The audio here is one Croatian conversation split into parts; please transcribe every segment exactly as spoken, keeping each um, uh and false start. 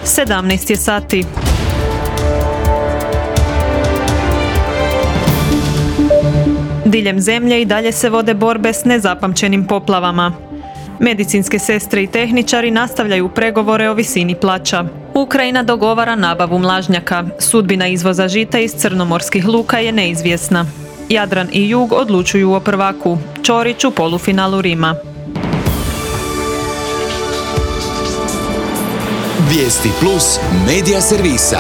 sedamnaest je sati. Diljem zemlje i dalje se vode borbe s nezapamćenim poplavama. Medicinske sestre i tehničari nastavljaju pregovore o visini plaća. Ukrajina dogovara nabavu mlažnjaka. Sudbina izvoza žita iz crnomorskih luka je neizvjesna. Jadran i Jug odlučuju o prvaku. Ćorić u polufinalu Rima. Vijesti plus medija servisa.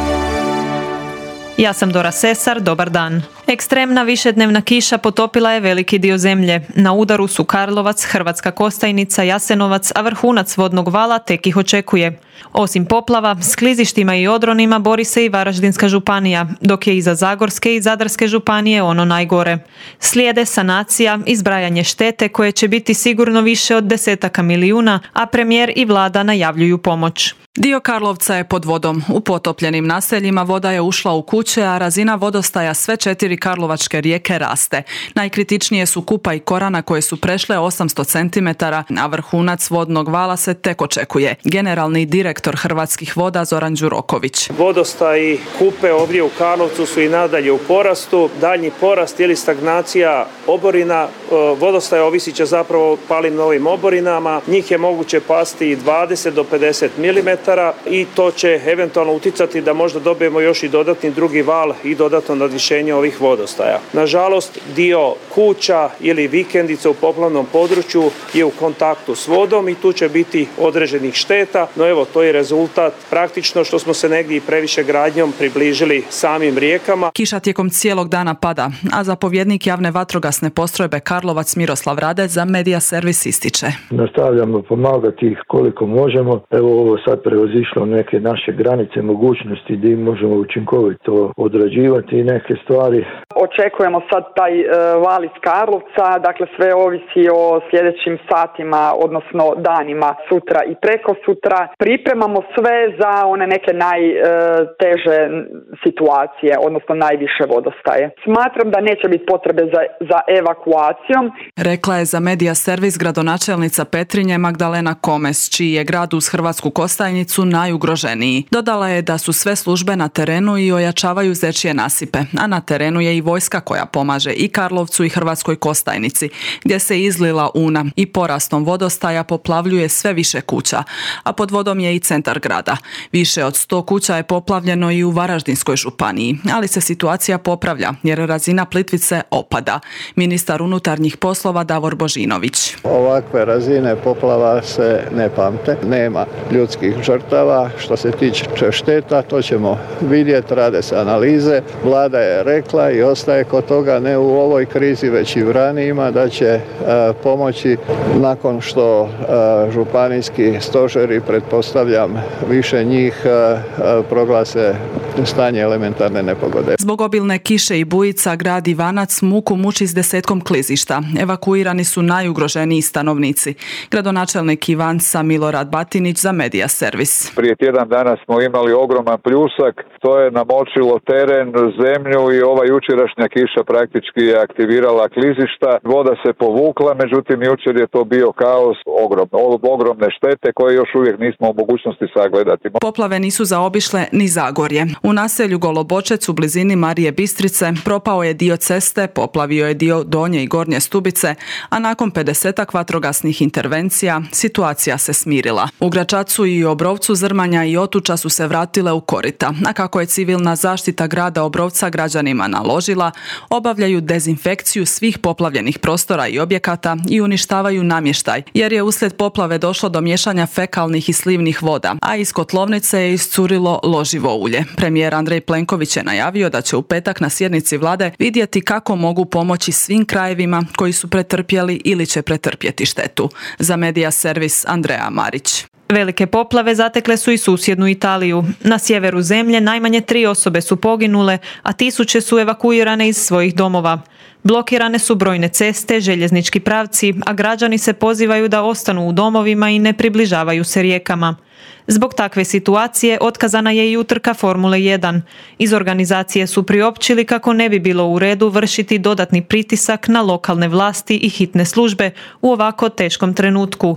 Ja sam Dora Sesar, dobar dan. Ekstremna višednevna kiša potopila je veliki dio zemlje. Na udaru su Karlovac, Hrvatska Kostajnica, Jasenovac, a vrhunac vodnog vala tek ih očekuje. Osim poplava, s klizištima i odronima bori se i Varaždinska županija, dok je iza Zagorske i Zadarske županije ono najgore. Slijede sanacija i zbrajanje štete koje će biti sigurno više od desetaka milijuna, a premijer i vlada najavljuju pomoć. Dio Karlovca je pod vodom. U potopljenim naseljima voda je ušla u kuće, a razina vodostaja sve četiri karlovačke rijeke raste. Najkritičnije su Kupa i Korana koje su prešle osamsto centimetara, a vrhunac vodnog vala se tek očekuje. Generalni direktor Hrvatskih voda Zoran Đuroković. Vodostaji Kupe ovdje u Karlovcu su i nadalje u porastu. Daljnji porast ili stagnacija oborina, vodostaje ovisit će zapravo o palim novim oborinama. Njih je moguće pasti dvadeset do pedeset milimetara. I to će eventualno uticati da možda dobijemo još i dodatni drugi val i dodatno nadvišenje ovih vodostaja. Nažalost, dio kuća ili vikendica u poplavnom području je u kontaktu s vodom i tu će biti određenih šteta, no evo to je rezultat praktično što smo se negdje i previše gradnjom približili samim rijekama. Kiša tijekom cijelog dana pada, a zapovjednik javne vatrogasne postrojbe Karlovac Miroslav Radec za Medija servis ističe. Nastavljamo pomagati ih koliko možemo. Evo ovo sad prevazišlo neke naše granice, mogućnosti gdje možemo učinkovito odrađivati neke stvari. Očekujemo sad taj e, val iz Karlovca, dakle sve ovisi o sljedećim satima, odnosno danima, sutra i preko sutra. Pripremamo sve za one neke najteže situacije, odnosno najviše vodostaje. Smatram da neće biti potrebe za, za evakuacijom. Rekla je za Medija servis gradonačelnica Petrinje Magdalena Komes, čiji je grad uz Hrvatsku Kostajnicu najugroženiji. Dodala je da su sve službe na terenu i ojačavaju zečje nasipe, a na terenu je i vojska koja pomaže i Karlovcu i Hrvatskoj Kostajnici, gdje se izlila Una i porastom vodostaja poplavljuje sve više kuća, a pod vodom je i centar grada. Više od sto kuća je poplavljeno i u Varaždinskoj županiji, ali se situacija popravlja jer razina Plitvice opada. Ministar unutarnjih poslova Davor Božinović. Ovakve razine poplava se ne pamte, nema ljudskih žrtava. Što se tiče šteta, to ćemo vidjeti, rade se analize. Vlada je rekla i ostaje kod toga, ne u ovoj krizi, već i u ranijima, da će e, pomoći nakon što e, županijski stožeri, pretpostavljam više njih, e, proglase stanje elementarne nepogode. Zbog obilne kiše i bujica grad Ivanac muku muči s desetkom klizišta. Evakuirani su najugroženiji stanovnici. Gradonačelnik Ivanca Milorad Batinić za Medija servis. Prije tjedan dana smo imali ogroman pljusak, to je namočilo teren, zemlju i ova jučerašnja kiša praktički je aktivirala klizišta. Voda se povukla, međutim jučer je to bio kaos, ogromno, ogromne štete koje još uvijek nismo u mogućnosti sagledati. Poplave nisu zaobišle ni Zagorje. U naselju Golobočec u blizini Marije Bistrice propao je dio ceste, poplavio je dio Donje i Gornje Stubice, a nakon pedesetak vatrogasnih intervencija situacija se smirila. U Gračacu i Obrovcu Zrmanja i Otuča su se vratile u korita, a kako je civilna zaštita grada Obrovca građanima naložila, obavljaju dezinfekciju svih poplavljenih prostora i objekata i uništavaju namještaj, jer je uslijed poplave došlo do miješanja fekalnih i slivnih voda, a iz kotlovnice je iscurilo loživo ulje. Premijer Andrej Plenković je najavio da će u petak na sjednici vlade vidjeti kako mogu pomoći svim krajevima koji su pretrpjeli ili će pretrpjeti štetu. Za Medija servis Andreja Marić. Velike poplave zatekle su i susjednu Italiju. Na sjeveru zemlje najmanje tri osobe su poginule, a tisuće su evakuirane iz svojih domova. Blokirane su brojne ceste, željeznički pravci, a građani se pozivaju da ostanu u domovima i ne približavaju se rijekama. Zbog takve situacije otkazana je i utrka Formule jedan. Iz organizacije su priopćili kako ne bi bilo u redu vršiti dodatni pritisak na lokalne vlasti i hitne službe u ovako teškom trenutku.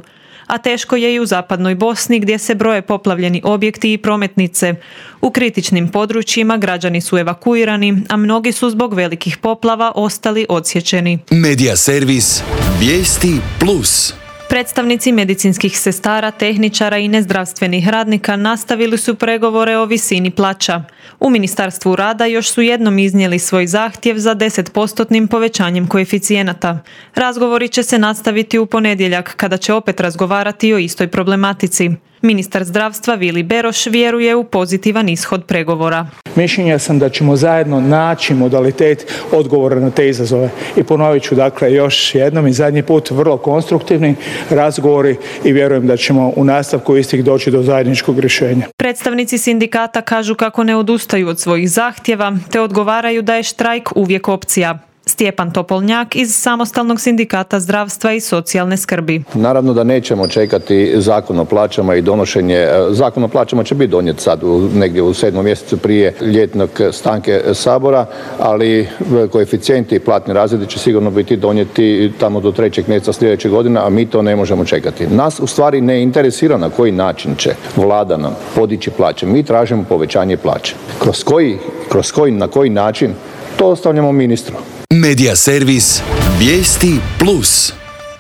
a teško je i u zapadnoj Bosni gdje se broje poplavljeni objekti i prometnice. U kritičnim područjima građani su evakuirani, a mnogi su zbog velikih poplava ostali odsječeni. Medija servis Vijesti plus. Predstavnici medicinskih sestara, tehničara i nezdravstvenih radnika nastavili su pregovore o visini plaća. U Ministarstvu rada još su jednom iznijeli svoj zahtjev za deset postotnim povećanjem koeficijenata. Razgovori će se nastaviti u ponedjeljak kada će opet razgovarati o istoj problematici. Ministar zdravstva Vili Beroš vjeruje u pozitivan ishod pregovora. Mišljenja sam da ćemo zajedno naći modalitet odgovora na te izazove. I ponovit ću dakle još jednom i zadnji put vrlo konstruktivni razgovori i vjerujem da ćemo u nastavku istih doći do zajedničkog rješenja. Predstavnici sindikata kažu kako ne odustaju od svojih zahtjeva te odgovaraju da je štrajk uvijek opcija. Stjepan Topolnjak iz Samostalnog sindikata zdravstva i socijalne skrbi. Naravno da nećemo čekati zakon o plaćama i donošenje. Zakon o plaćama će biti donijet sad u, negdje u sedmom mjesecu prije ljetnog stanke Sabora, ali koeficijenti i platni razredi će sigurno biti donijeti tamo do trećeg mjeseca sljedeće godine, a mi to ne možemo čekati. Nas u stvari ne interesira na koji način će vlada nam podići plaće. Mi tražimo povećanje plaće. Kroz koji, kroz koji, na koji način, to ostavljamo ministru. Medija servis Vijesti plus.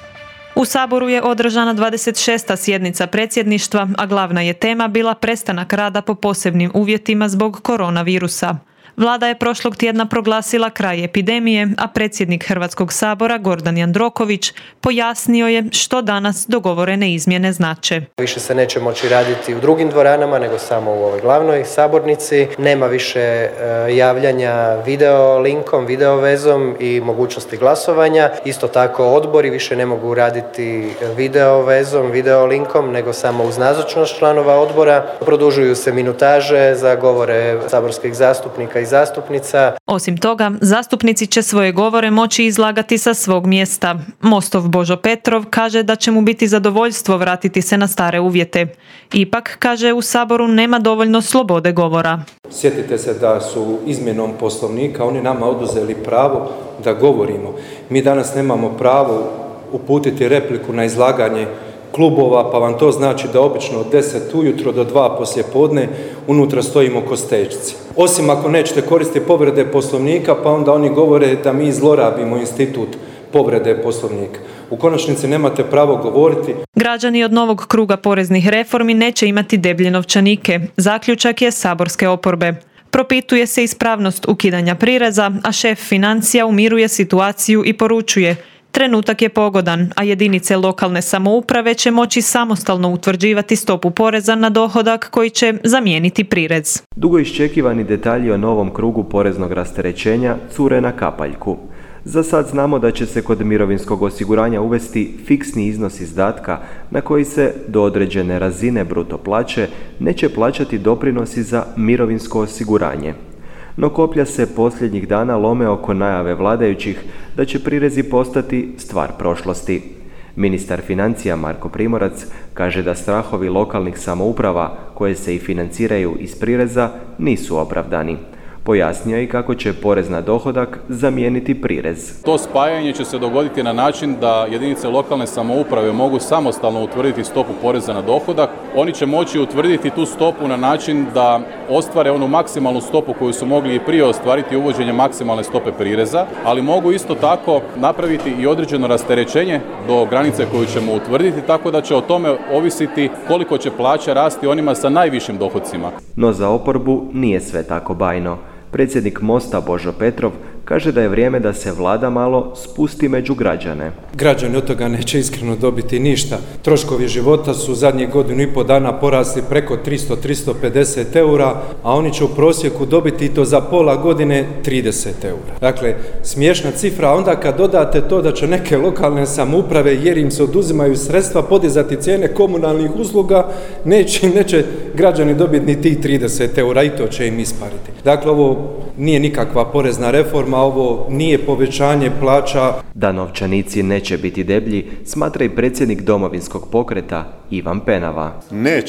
U Saboru je održana dvadeset šesta sjednica predsjedništva, a glavna je tema bila prestanak rada po posebnim uvjetima zbog koronavirusa. Vlada je prošlog tjedna proglasila kraj epidemije, a predsjednik Hrvatskog sabora Gordan Jandroković pojasnio je što danas dogovorene izmjene znače. Više se neće moći raditi u drugim dvoranama, nego samo u ovoj glavnoj sabornici. Nema više javljanja video linkom, video vezom i mogućnosti glasovanja. Isto tako odbori više ne mogu raditi video vezom, video linkom, nego samo uz nazočnost članova odbora. Produžuju se minutaže za govore saborskih zastupnika i zastupnica. Osim toga, zastupnici će svoje govore moći izlagati sa svog mjesta. Mostov Božo Petrov kaže da će mu biti zadovoljstvo vratiti se na stare uvjete. Ipak, kaže, u Saboru nema dovoljno slobode govora. Sjetite se da su izmjenom Poslovnika oni nama oduzeli pravo da govorimo. Mi danas nemamo pravo uputiti repliku na izlaganje klubova, pa vam to znači da obično od deset ujutro do dva poslijepodne unutra stojimo ko stečci. Osim ako nećete koristiti povrede Poslovnika, pa onda oni govore da mi zlorabimo institut povrede Poslovnika. U konačnici nemate pravo govoriti. Građani od novog kruga poreznih reformi neće imati deblje novčanike. Zaključak je saborske oporbe. Propituje se ispravnost ukidanja prireza, a šef financija umiruje situaciju i poručuje: trenutak je pogodan, a jedinice lokalne samouprave će moći samostalno utvrđivati stopu poreza na dohodak koji će zamijeniti prirez. Dugo iščekivani detalji o novom krugu poreznog rasterećenja cure na kapaljku. Za sad znamo da će se kod mirovinskog osiguranja uvesti fiksni iznos izdatka na koji se do određene razine bruto plaće neće plaćati doprinosi za mirovinsko osiguranje. No koplja se posljednjih dana lome oko najave vladajućih da će prirezi postati stvar prošlosti. Ministar financija Marko Primorac kaže da strahovi lokalnih samouprava koje se i financiraju iz prireza nisu opravdani. Pojasnio je i kako će porez na dohodak zamijeniti prirez. To spajanje će se dogoditi na način da jedinice lokalne samouprave mogu samostalno utvrditi stopu poreza na dohodak. Oni će moći utvrditi tu stopu na način da ostvare onu maksimalnu stopu koju su mogli i prije ostvariti uvođenjem maksimalne stope prireza, ali mogu isto tako napraviti i određeno rasterećenje do granice koju ćemo utvrditi, tako da će o tome ovisiti koliko će plaća rasti onima sa najvišim dohodcima. No za oporbu nije sve tako bajno. Predsjednik Mosta Božo Petrov kaže da je vrijeme da se vlada malo spusti među građane. Građani od toga neće iskreno dobiti ništa. Troškovi života su zadnjih godinu i pol dana porasli preko tristo do tristo pedeset eura, a oni će u prosjeku dobiti i to za pola godine trideset eura. Dakle, smiješna cifra, onda kad dodate to da će neke lokalne samouprave, jer im se oduzimaju sredstva, podizati cijene komunalnih usluga, neće, neće građani dobiti ni tih trideset eura i to će im ispariti. Dakle, ovo nije nikakva porezna reforma, ovo nije povećanje plaća. Da novčanici neće biti deblji, smatra i predsjednik Domovinskog pokreta Ivan Penava. Neće.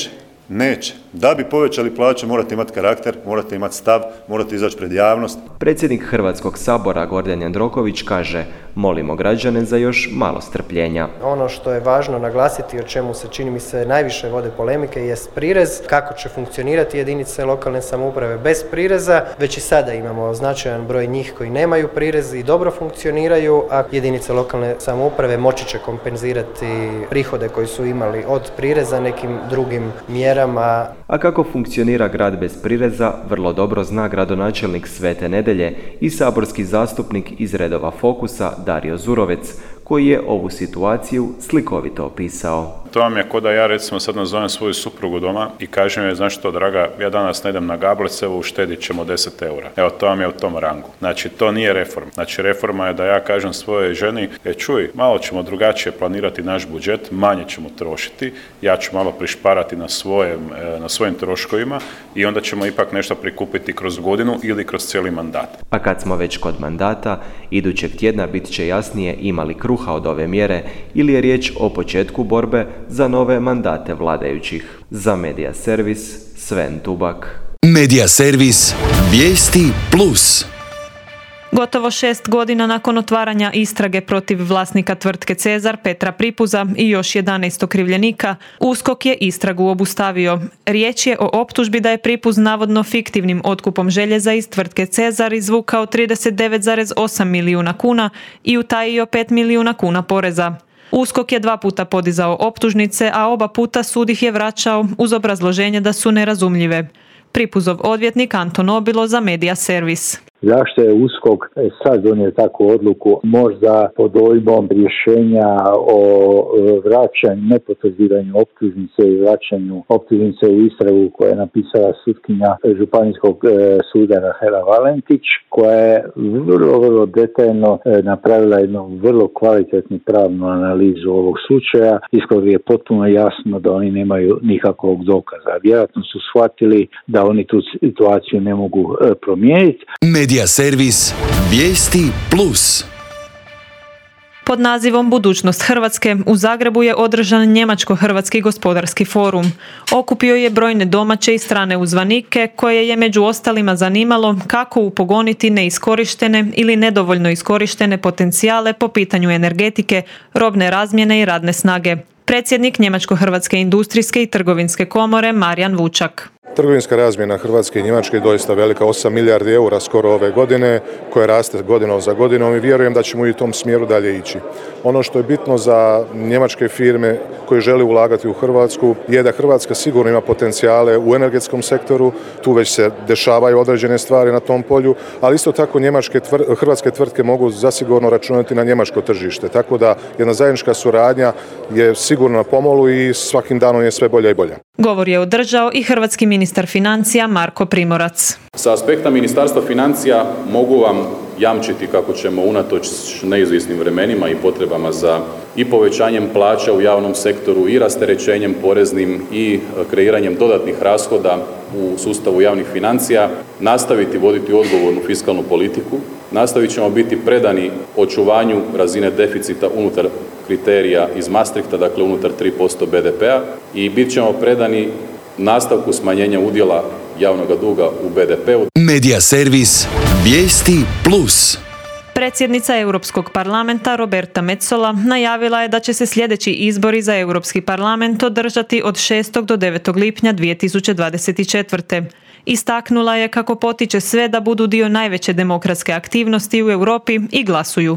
Neće. Da bi povećali plaće morate imati karakter, morate imati stav, morate izaći pred javnost. Predsjednik Hrvatskog sabora Gordan Jandroković kaže: molimo građane za još malo strpljenja. Ono što je važno naglasiti, o čemu se čini mi se najviše vode polemike, jest prirez. Kako će funkcionirati jedinice lokalne samouprave bez prireza? Već i sada imamo značajan broj njih koji nemaju prirez i dobro funkcioniraju, a jedinice lokalne samouprave moći će kompenzirati prihode koji su imali od prireza nekim drugim mjerama. A kako funkcionira grad bez prireza, vrlo dobro zna gradonačelnik Svete Nedelje i saborski zastupnik iz redova Fokusa Dario Zurovec, koji je ovu situaciju slikovito opisao. To vam je ko da ja recimo sad nazovem svoju suprugu doma i kažem joj, znaš što draga, ja danas ne idem na Gablec, evo uštedit ćemo deset eura. Evo to vam je u tom rangu. Znači to nije reforma. Znači reforma je da ja kažem svojoj ženi, e čuj, malo ćemo drugačije planirati naš budžet, manje ćemo trošiti, ja ću malo prišparati na, svojem, na svojim troškovima i onda ćemo ipak nešto prikupiti kroz godinu ili kroz cijeli mandat. A kad smo već kod mandata, idućeg tjedna bit će jasnije ima li kruha od ove mjere ili je riječ o početku borbe za nove mandate vladajućih. Za Medija Servis, Sven Tubak. Medija Servis, vijesti plus. Gotovo šest godina nakon otvaranja istrage protiv vlasnika tvrtke Cezar Petra Pripuza i još jedanaest okrivljenika, U S K O K je istragu obustavio. Riječ je o optužbi da je Pripuz navodno fiktivnim otkupom željeza iz tvrtke Cezar izvukao trideset devet zarez osam milijuna kuna i utajio pet milijuna kuna poreza. U S K O K je dva puta podizao optužnice, a oba puta sud ih je vraćao uz obrazloženje da su nerazumljive. Pripuzov odvjetnik Anton Obilo za Medija Servis. Zašto je U S K O K sad donio takvu odluku? Možda pod dojmom rješenja o vraćanju, nepotvrđivanju optužnice i vraćanju optužnice u istragu koje je napisala sutkinja Županijskog suda Rahela Valentić, koja je vrlo, vrlo detaljno napravila jednu vrlo kvalitetnu pravnu analizu ovog slučaja, iz kojeg je potpuno jasno da oni nemaju nikakvog dokaza. Vjerojatno su shvatili da oni tu situaciju ne mogu promijeniti. Medija Servis, vijesti plus. Pod nazivom Budućnost Hrvatske u Zagrebu je održan Njemačko-hrvatski gospodarski forum. Okupio je brojne domaće i strane uzvanike koje je među ostalima zanimalo kako upogoniti neiskorištene ili nedovoljno iskorištene potencijale po pitanju energetike, robne razmjene i radne snage. Predsjednik Njemačko-hrvatske industrijske i trgovinske komore Marijan Vučak. Trgovinska razmjena Hrvatske i Njemačke je doista velika, osam milijardi eura skoro ove godine, koja raste godinom za godinom i vjerujem da ćemo i u tom smjeru dalje ići. Ono što je bitno za njemačke firme koje žele ulagati u Hrvatsku je da Hrvatska sigurno ima potencijale u energetskom sektoru, tu već se dešavaju određene stvari na tom polju, ali isto tako njemačke tvr, hrvatske tvrtke mogu zasigurno računati na njemačko tržište, tako da jedna zajednička suradnja je sigurno na pomolu i svakim danom je sve bolja i bolja. Govor je održao i hrvatski ministar financija Marko Primorac. Sa aspekta Ministarstva financija mogu vam jamčiti kako ćemo unatoč neizvjesnim vremenima i potrebama za i povećanjem plaća u javnom sektoru i rasterećenjem poreznim i kreiranjem dodatnih rashoda u sustavu javnih financija nastaviti voditi odgovornu fiskalnu politiku. Nastavit ćemo biti predani očuvanju razine deficita unutar kriterija iz Maastrichta, dakle unutar tri posto be de pea i bit ćemo predani nastavku smanjenja udjela javnog duga u be de peu. Medija Servis, vijesti plus. Predsjednica Europskog parlamenta Roberta Metsola najavila je da će se sljedeći izbori za Europski parlament održati od šestog do devetog lipnja dvije tisuće dvadeset četvrte. Istaknula je kako potiče sve da budu dio najveće demokratske aktivnosti u Europi i glasuju.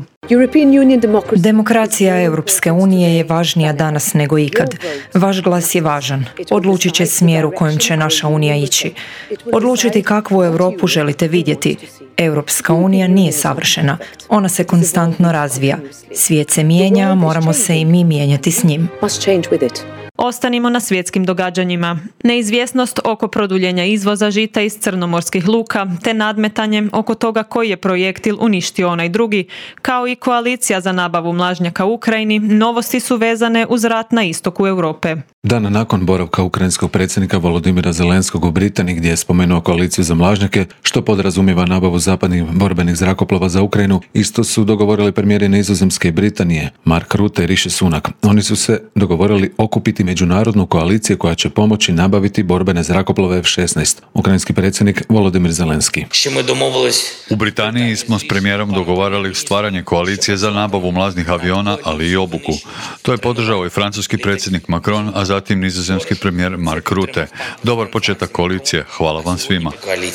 Demokracija Europske unije je važnija danas nego ikad. Vaš glas je važan. Odlučit će smjer u kojem će naša unija ići. Odlučiti kakvu Europu želite vidjeti. Europska unija nije savršena. Ona se konstantno razvija. Svijet se mijenja, a moramo se i mi mijenjati s njim. Ostanimo na svjetskim događanjima. Neizvjesnost oko produljenja izvoza žita iz crnomorskih luka, te nadmetanje oko toga koji je projektil uništio onaj drugi, kao i koalicija za nabavu mlažnjaka u Ukrajini, novosti su vezane uz rat na istoku Europe. Dan nakon boravka ukrajinskog predsjednika Volodimira Zelenskog u Britaniji, gdje je spomenuo koaliciju za mlažnjake, što podrazumijeva nabavu zapadnih borbenih zrakoplova za Ukrajinu, isto su dogovorili premijeri Nizozemske i Britanije, Mark Rutte i Rishi Sunak. Oni su se dogovorili okupiti međunarodnu koaliciju koja će pomoći nabaviti borbene zrakoplove F šesnaest. Ukrajinski predsjednik Volodymyr Zelenski. U Britaniji smo s premijerom dogovarali stvaranje koalicije za nabavu mlaznih aviona, ali i obuku. To je podržao i francuski predsjednik Macron, a zatim nizozemski premijer Mark Rutte. Dobar početak koalicije. Hvala vam svima.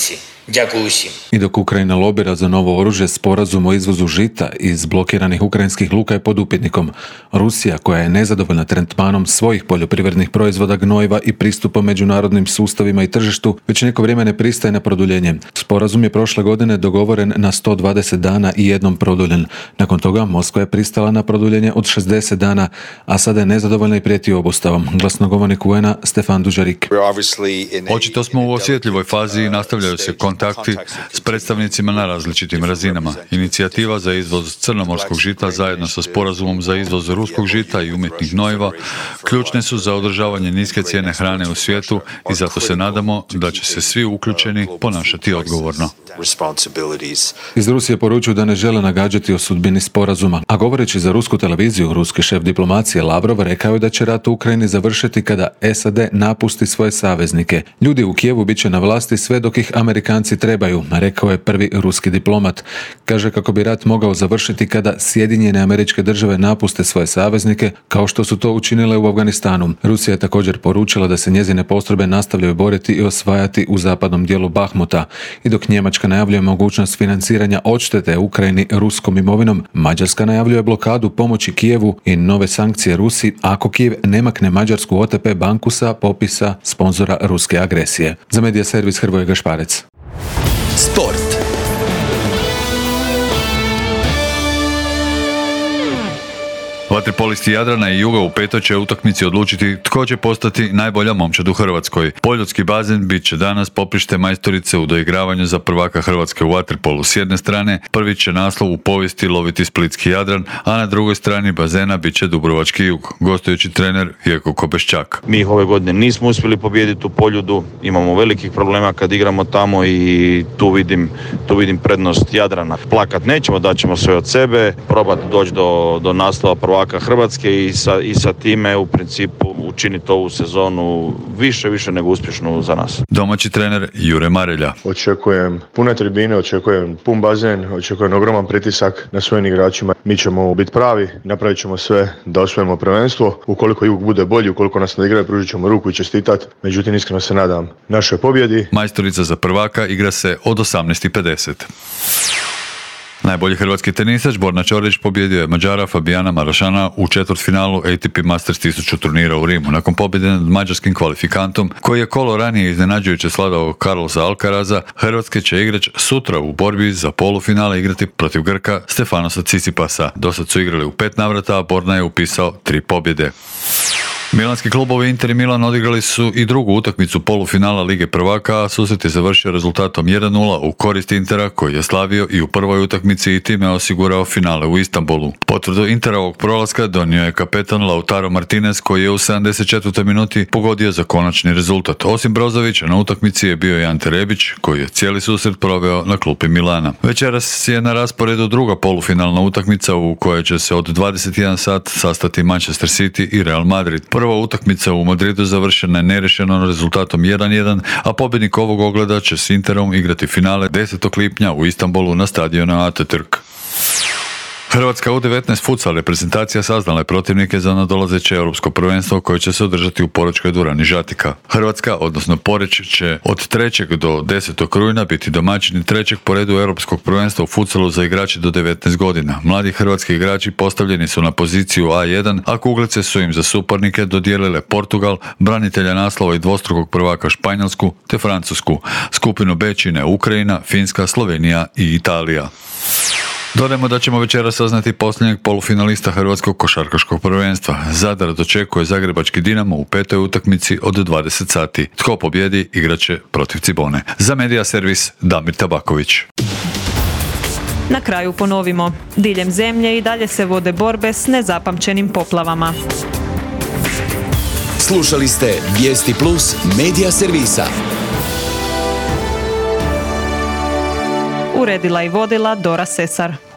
I dok Ukrajina lobira za novo oružje, sporazum o izvozu žita iz blokiranih ukrajinskih luka je pod upitnikom. Rusija, koja je nezadovoljna tretmanom svojih poljoprivrednih proizvoda, gnojiva i pristupom međunarodnim sustavima i tržištu, već neko vrijeme ne pristaje na produljenje. Sporazum je prošle godine dogovoren na sto dvadeset dana i jednom produljen. Nakon toga Moskva je pristala na produljenje od šezdeset dana, a sada je nezadovoljna i prijeti obustavom. Glasnogovornik U N A Stefan Dujarric. Očito smo u osjetljivoj fazi i nastavljaju se kontakti s predstavnicima na različitim razinama. Inicijativa za izvoz crnomorskog žita zajedno sa sporazumom za izvoz ruskog žita i umjetnih gnojiva ključne su za održavanje niske cijene hrane u svijetu i zato se nadamo da će se svi uključeni ponašati odgovorno. Iz Rusije poručuju da ne žele nagađati o sudbini sporazuma, a govoreći za rusku televiziju, ruski šef diplomacije Lavrov rekao je da će rat u Ukrajini završiti kada S A D napusti svoje saveznike. Ljudi u Kijevu bit će na vlasti sve dok ih Amerikanci trebaju, rekao je prvi ruski diplomat. Kaže kako bi rat mogao završiti kada Sjedinjene Američke Države napuste svoje saveznike, kao što su to učinile u Afganistanu. Rusija je također poručila da se njezine postrojbe nastavljaju boriti i osvajati u zapadnom dijelu Bahmuta. I dok Njemačka najavljuje mogućnost financiranja odštete Ukrajini ruskom imovinom, Mađarska najavljuje blokadu pomoći Kijevu i nove sankcije Rusiji ako Kijev ne makne mađarsku O T P banku sa popisa sponzora ruske agresije. Za medija servis Hrvoje Gašparec. Sport. Vaterpolisti Jadrana i Juga u petoj će utakmici odlučiti tko će postati najbolja momčad u Hrvatskoj. Poljudski bazen bit će danas poprište majstorice u doigravanju za prvaka Hrvatske u vaterpolu. S jedne strane, prvi će naslov u povijesti loviti splitski Jadran, a na drugoj strani bazena bit će dubrovački Jug. Gostujući trener Jeko Kobeščak. Mi ove godine nismo uspjeli pobijediti u Poljudu, imamo velikih problema kad igramo tamo i tu vidim, tu vidim prednost Jadrana. Plakat nećemo, daćemo sve od sebe, probati doći do, do naslova prvaka Hrvatske i sa, i sa time u principu učiniti ovu sezonu više, više nego uspješnu za nas. Domaći trener Jure Marelja. Očekujem pune tribine, očekujem pun bazen, očekujem ogroman pritisak na svojim igračima. Mi ćemo biti pravi, napravit ćemo sve da osvojimo prvenstvo. Ukoliko Jug bude bolji, ukoliko nas ne igraju, pružit ćemo ruku i čestitat. Međutim, iskreno se nadam našoj pobjedi. Majstorica za prvaka igra se od osamnaest i pedeset. Najbolji hrvatski tenisač Borna Ćorić pobjedio je Mađara Fabijana Marašana u četvrtfinalu A T P Masters tisuću turnira u Rimu. Nakon pobjede nad mađarskim kvalifikantom, koji je kolo ranije iznenađujuće sladao Carlosa Alcaraza, Hrvatske će igrač sutra u borbi za polufinale igrati protiv Grka Stefanosa Tsitsipasa. Dosad su igrali u pet navrata, a Borna je upisao tri pobjede. Milanski klubovi Inter i Milan odigrali su i drugu utakmicu polufinala Lige prvaka, a susret je završio rezultatom jedan nula u korist Intera, koji je slavio i u prvoj utakmici i time osigurao finale u Istanbulu. Potvrdu Interovog prolaska donio je kapetan Lautaro Martinez, koji je u sedamdeset četvrtoj minuti pogodio za konačni rezultat. Osim Brozovića, na utakmici je bio i Ante Rebić, koji je cijeli susret proveo na klupi Milana. Večeras je na rasporedu druga polufinalna utakmica u kojoj će se od dvadeset jedan sat sastati Manchester City i Real Madrid. Prva utakmica u Madridu završena je nerešenom rezultatom jedan jedan, a pobjednik ovog ogleda će s Interom igrati finale desetog lipnja u Istanbulu na stadionu Atatürk. Hrvatska U devetnaest futsal reprezentacija saznala je protivnike za nadolazeće europsko prvenstvo koje će se održati u Porečkoj dvorani Žatika. Hrvatska, odnosno Poreć, će od trećeg do desetog rujna biti domaćini trećeg po redu europskog prvenstva u futsalu za igrače do devetnaest godina. Mladi hrvatski igrači postavljeni su na poziciju A jedan, a kuglice su im za suparnike dodijelile Portugal, branitelja naslova i dvostrukog prvaka Španjolsku te Francusku. Skupinu B čine Ukrajina, Finska, Slovenija i Italija. Dodajmo da ćemo večera saznati posljednjeg polufinalista Hrvatskog košarkaškog prvenstva. Zadar dočekuje zagrebački Dinamo u petoj utakmici od dvadeset sati. Tko pobjedi, igraće protiv Cibone. Za medija servis Damir Tabaković. Na kraju ponovimo. Diljem zemlje i dalje se vode borbe s nezapamćenim poplavama. Slušali ste Vijesti Plus medija servisa. Uredila i vodila Dora Sesar.